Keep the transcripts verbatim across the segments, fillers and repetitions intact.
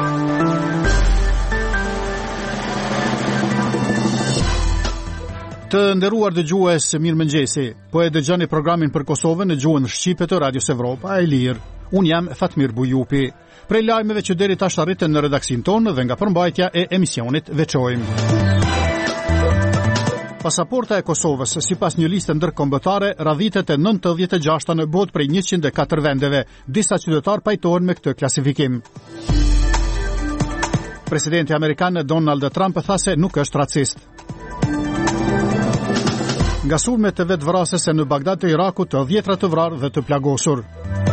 Të nderuar dëgjues, mirëmëngjesi. Po e dëgjoni programin për Kosovën në gjuhën shqipe të Radios Evropa e Lirë. Unë jam Fatmir Bujupi. Prej lajmeve që deri tash arritën në redaksin tonë dhe nga përmbajtja e emisionit veçojmë. Pasaporta e Kosovës, sipas një liste ndërkombëtare, radhitet e nëntëdhjetë e gjashta në botë prej njëqind e katër vendeve. Disa qytetar pajtohen me këtë klasifikim. Presidenti amerikan Donald Trump tha se nuk është racist. Nga sulmet të vetë vrasëse në Bagdad të Irakut, të dhjetra të vrarë dhe të plagosur.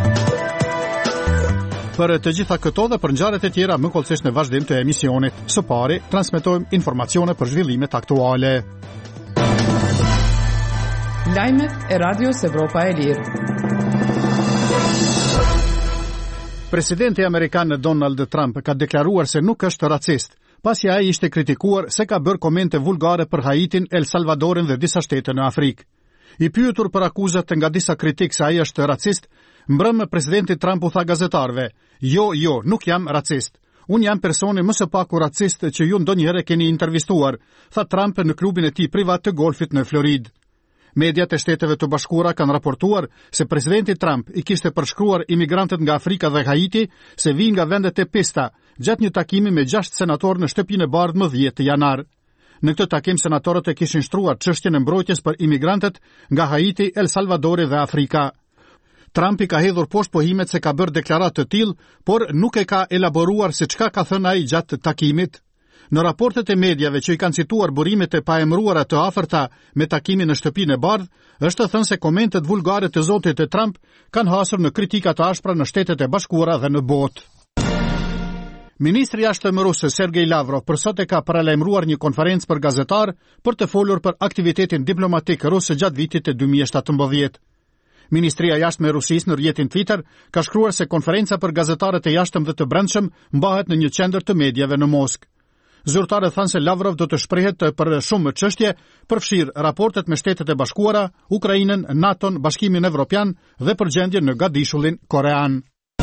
Për të gjitha këto dhe për ngjarjet e tjera më kollësisht në vazhdim të emisionit. Së pari, transmetojmë informacione për zhvillimet aktuale. Lajmet e Radios Evropa e Lirë. Presidenti amerikan Donald Trump ka deklaruar se nuk është racist, pasi ai ishte kritikuar se ka bërë komente vulgare për Haitin, El Salvadorin dhe disa shtete në Afrikë. I pyetur për akuzat nga disa kritik se ai është racist, mbrëmë presidenti Trump u tha gazetarëve: "Jo, jo, nuk jam racist. Unë jam personi më së paku racist që ju ndonjëherë keni intervistuar", tha Trump në klubin e tij privat të golfit në Floridë. Mediat e Shteteve të Bashkuara kanë raportuar se presidenti Trump i kishte përshkruar imigrantët nga Afrika dhe Haiti se vijnë nga vendet e pista, gjatë një takimi me gjashtë senatorë në Shtëpinë e Bardhë më dhjetë janar. Në këtë takim senatorët e kishin shtruar çështjen e mbrojtjes për imigrantët nga Haiti, El Salvadori dhe Afrika. Trump i ka hedhur poshtë pohimet se ka bërë deklaratë të tillë, por nuk e ka elaboruar se çka ka thënë ai gjatë takimit. Në raportet e mediave që i kanë cituar burimet e paemëruara të afërta me takimin në Shtëpinë e Bardhë, është thënë se komentet vulgare të zotit e Trump kanë hasur në kritika të ashpra në Shtetet e Bashkuara dhe në botë. Ministri i Jashtëm rus Sergej Lavrov për sot e ka paralajmëruar një konferencë për gazetar për të folur për aktivitetin diplomatik rus gjatë vitit të dy mijë e shtatëmbëdhjetë. Ministria e Jashtme e Rusisë në rrjetin Twitter ka shkruar se konferenca për gazetarët e jashtëm dhe të brendshëm mbahet në një qendër të medjave në Moskë. Zyrtarët thanë se Lavrov do të shprehet për shumë çështje, përfshirë raportet me Shtetet e Bashkuara, Ukrainën, NATO-n, Bashkimin Evropian dhe përgjendjen në Gadishullin korean.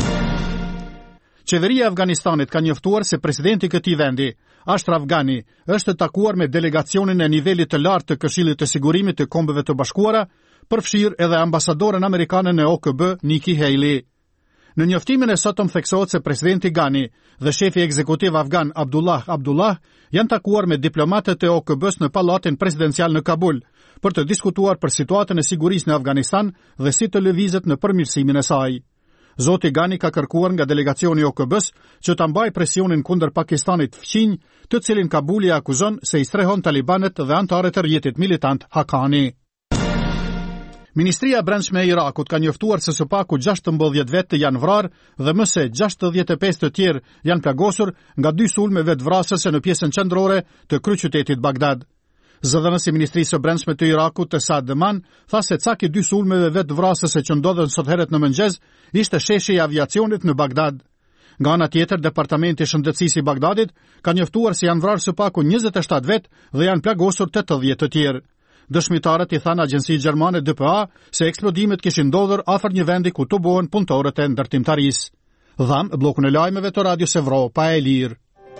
Qeveria e Afganistanit ka njoftuar se presidenti i këtij vendi, Ashraf Ghani, është takuar me delegacionin e nivelit të lartë të Këshillit të Sigurimit të Kombeve të Bashkuara, përfshirë edhe ambasadoren amerikane në O K B, Nikki Haley. Në njoftimin e sotëm theksohet se presidenti Ghani dhe shefi ekzekutiv afgan Abdullah Abdullah janë takuar me diplomatët e O K B-s në pallatin presidencial në Kabul për të diskutuar për situatën e sigurisë në Afganistan dhe si të lëvizet në përmirësimin e saj. Zoti Ghani ka kërkuar nga delegacioni i O K B-s që ta mbajë presionin kundër Pakistanit fqinj, të cilin Kabuli akuzon se i strehon talibanët dhe anëtarët e rrjetit militant Haqqani. Ministria e Brendshme e Irakut ka njoftuar se së paku gjashtëmbëdhjetë vetë janë vrarë dhe më se gjashtëdhjetë e pesë të tjerë janë plagosur nga dy sulme vetvrasëse në pjesën qendrore të kryeqytetit Bagdad. Zëdhënësi i Ministrisë së Brendshme të Irakut, Saad Deman, tha se caki dy sulmeve vetvrasëse që ndodhen sot herët në mëngjes ishte sheshi i aviacionit në Bagdad. Nga ana tjetër, Departamenti i Shëndetësisë i Bagdadit ka njoftuar se janë vrarë së paku njëzet e shtatë vetë dhe janë plagosur tetëdhjetë të tjerë. Dëshmitarët i thanë agjencisë gjermane D P A se eksplodimet kishin ndodhur afër një vendi ku tubohen punëtorët e ndërtimtarisë. Dham bllokun e lajmeve të Radios Evropa e Lirë.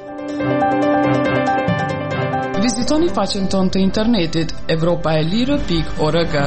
Vizitoni faqen tonë të internetit evropa e lirë pikë org.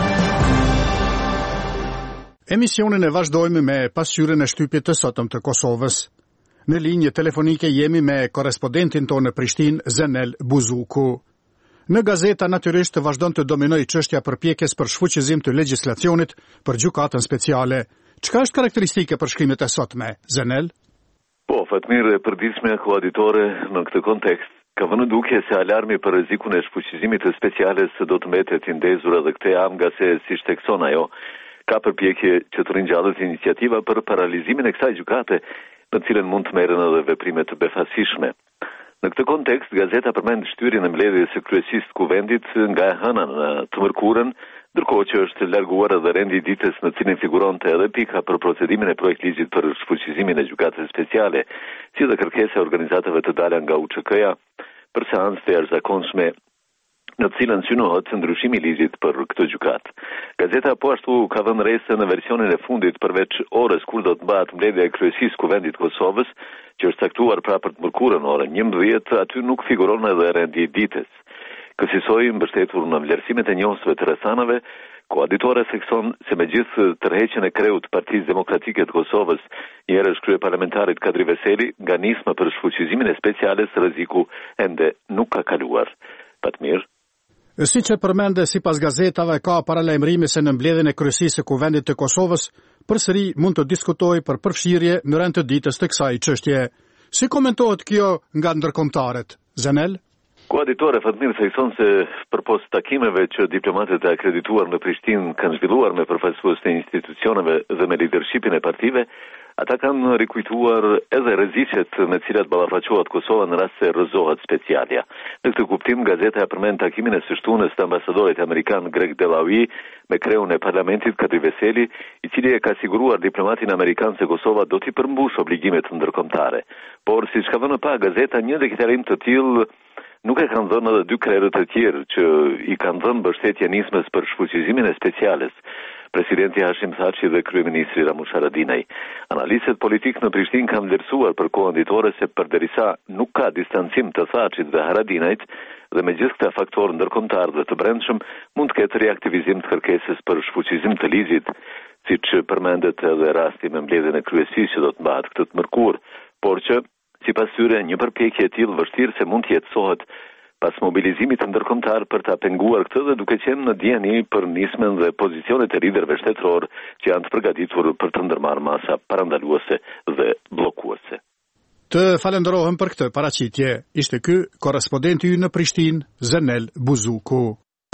Emisionin e vazhdojmë me pasqyrën e shtypit të sotëm të Kosovës. Në linjë telefonike jemi me korrespondentin tonë në Prishtinë, Zenel Buzuku. Në gazeta natyrisht të vazhdon të dominoj çështja përpjekjes për shfuqizim të legjislacionit për gjykatën speciale. Çka është karakteristike për shkrimet e sotme, Zenel? Po, Fatmir, e përditshme auditore në këtë kontekst ka vënë duke se alarmi për rrezikun e shfuqizimit të speciales do të mbetet i ndezur edhe këtë javë, nga se siç thekson ajo, ka përpjekje që të ringjallet iniciativa për paralizimin e kësaj gjykate, në cilën mund të merren edhe veprime të befasishme. Në këtë kontekst, gazeta përmend shtyrjen e mbledhjes së kryesisë të kuvendit nga e hëna në të mërkurën, ndërkohë që është larguar edhe rendi i ditës në cilin figuronte edhe pika për procedimin e projektligjit për shfuqizimin e gjykatës speciale, si dhe kërkesa e organizatave të dalë nga U Ç K-ja për seancë të jashtëzakonshme në cilën synohet ndryshimi i ligjit për këtë gjykatë. Gazeta po ashtu ka dhënë re se në versionin e fundit përveç orës kur do të mbahet mbledhja e kryesisë së Kuvendit të Kosovës, që është caktuar pra për të mërkurën orën njëmbëdhjetë, aty nuk figuron edhe rendi i ditës. Kësaj mbështetur në vlerësimet e njohësve të rrethanave, koaditore thekson se megjithë tërheqjen e kreut të Partisë Demokratike të Kosovës, njëherësh kryeparlamentarit Kadri Veseli, nga nisma për shfuqizimin e speciales rreziku ende nuk ka kaluar. Patmir. Si që përmende sipas gazetave, ka paralajmërime se në mbledhjen e kryesisë së Kuvendit të Kosovës përsëri mund të diskutojë për përfshirje në rend të ditës të kësaj çështje. Si komentohet kjo nga ndërkombëtarët? Zanel? Koaditore Fatmir thekson se përpos takimeve që diplomatët e akredituar në Prishtinë kanë zhvilluar me përfaqësues të institucioneve dhe me lidershipin e partive, ata kanë rikujtuar edhe rreziqet me të cilat ballafaqohet Kosova në rast se rrëzohet specialja. Në këtë kuptim, gazeta përmend takimin e së shtunës të ambasadorit amerikan Greg Delawi me kreun e parlamentit Kadri Veseli, i cili e ka siguruar diplomatin amerikan se Kosova do t'i përmbush obligimet ndërkombëtare. Por siç ka vënë pa gazeta, një deklaratim të tillë nuk e kanë dhënë edhe dy krerët e tjerë që i kanë dhënë mbështetje nismës për shfuqizimin e speciales, presidenti Hashim Thaçi dhe kryeministri Ramush Haradinaj. Analistët politik në Prishtinë kanë vlerësuar për kohën ditore se përderisa nuk ka distancim të Thaçit dhe Haradinajt dhe me gjithë këta faktorë ndërkombëtar dhe të brendshëm, mund të ketë reaktivizim të kërkesës për shfuqizim të ligjit, siç përmendet edhe rasti me mbledhjen e kryesisë që do të mbahet këtë të mërkurë, por që sipas tyre, një përpjekje e tillë vështirë se mund të jetësohet pas mobilizimit ndërkombëtar për ta penguar këtë dhe duke qenë në dieni për nismën dhe pozicionet e liderëve shtetëror që janë të përgatitur për të ndërmarrë masa parandaluese dhe bllokuese. Të falenderohem për këtë paraqitje. Ishte ky korrespondenti ynë në Prishtinë, Zanel Buzuku.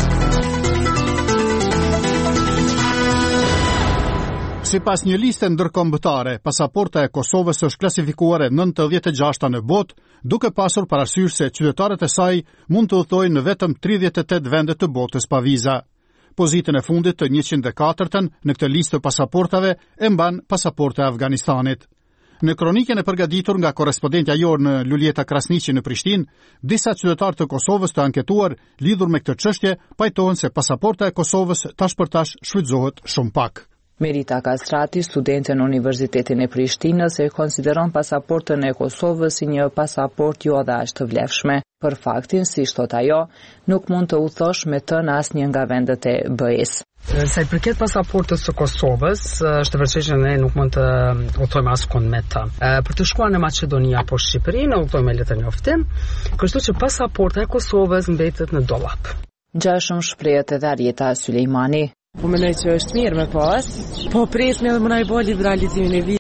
Si pas një liste ndërkombëtare, pasaporta e Kosovës është klasifikuar e nëntëdhjetë e gjashta në botë, duke pasur parasysh se qytetarët e saj mund të udhtojnë në vetëm tridhjetë e tetë vende të botës pa viza. Pozitën e fundit të njëqind e katërtën në këtë listë të pasaportave e mban pasaporta e Afganistanit. Në kronikën e përgatitur nga korrespondentja jonë në Luljeta Krasniqi në Prishtinë, disa qytetarë të Kosovës të anketuar lidhur me këtë çështje pajtohen se pasaporta e Kosovës tash për tash shfrytëzohet shumë pak. Merita Kastrati, studente në Universitetin e Prishtinës, e konsideron pasaportën e Kosovës si një pasaport jo dhe aq të vlefshme. Për faktin, si thot ajo, nuk mund të udhëtosh me të në asnjë nga vendet e B E-s. Sa i përket pasaportës së Kosovës, është vërtetë që ne nuk mund të udhtojmë askund me të. Për të shkuar në Maqedoni apo Shqipëri, ne udhtojmë me letër njoftim, kështu që pasaporta e Kosovës mbetet në dollap. Gjashëm shprehet edhe Arjeta Sulejmani. Po mendoj që është mirë me pas, po pres me më na i bë liberalizimin e